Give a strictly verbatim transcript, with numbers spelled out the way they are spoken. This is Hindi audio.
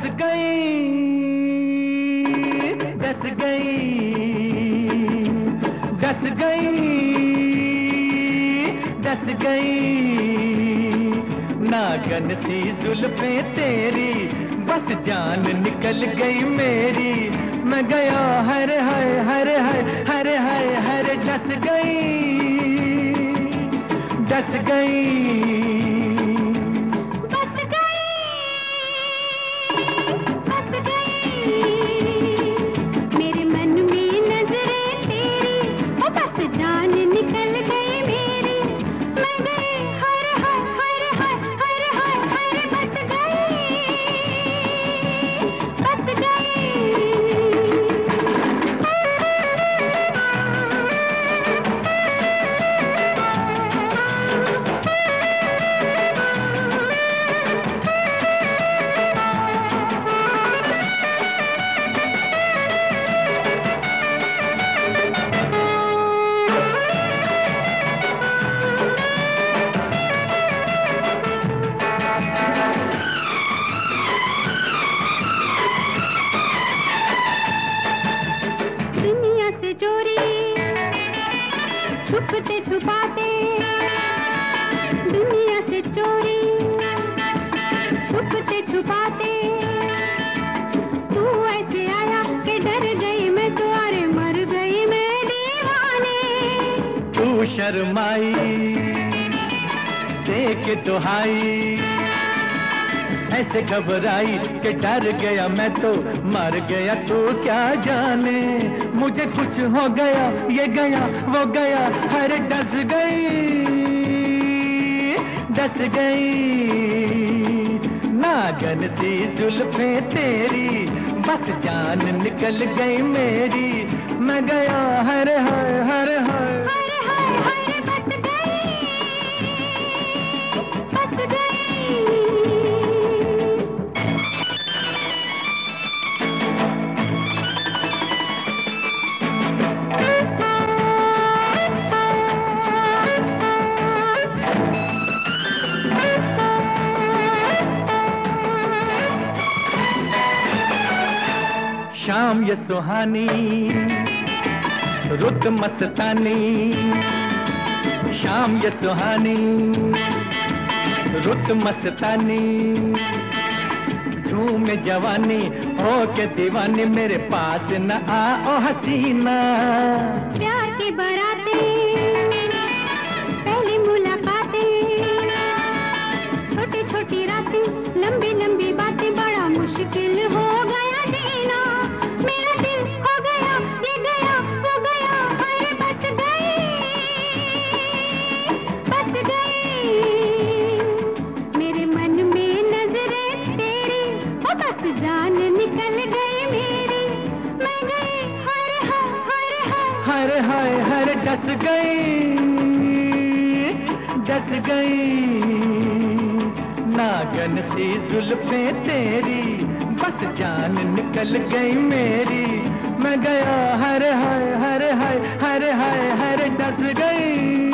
गई, डस गई, डस गई, डस गई। नागन सी जुल्फें तेरी, बस जान निकल गई मेरी। मैं गया हर हर हर हर हर हर हर डस गई, डस गई। छुपते छुपाते दुनिया से चोरी, छुपते छुपाते तू ऐसे आया कि डर गई मैं तो, अरे मर गई मैं दीवाने। तू शर्माई देख तो हाई, ऐसे घबराई कि डर गया मैं तो, मर गया तू क्या जाने। मुझे कुछ हो गया, ये गया वो गया, हर डस गई, डस गई। नागन सी जुल्फें तेरी, बस जान निकल गई मेरी। मैं गया हर हर हर हर हर हर हर बस गई, बस गई। शाम ये सुहानी, रुत मस्तानी। शाम ये सुहानी, रुत मस्तानी। झूम जवानी हो के दीवानी, मेरे पास न आ ओ हसीना। प्यार की बारातें, पहली मुलाकातें, छोटी छोटी रातें, लंबी लंबी बातें, बड़ा मुश्किल हो गया जीना। मेरा दिल हो गया, ये गया वो गया, हर बस गई, बस गई। मेरे मन में नजरें तेरी, ओ बस जान निकल गई मेरी। मैं गई हर हर हर हर हर हर हर डस गई, डस गई। नागन सी जुल्फें तेरी, बस जान निकल गई मेरी। मैं गया हर हर हर हर हर हर हर डस गई।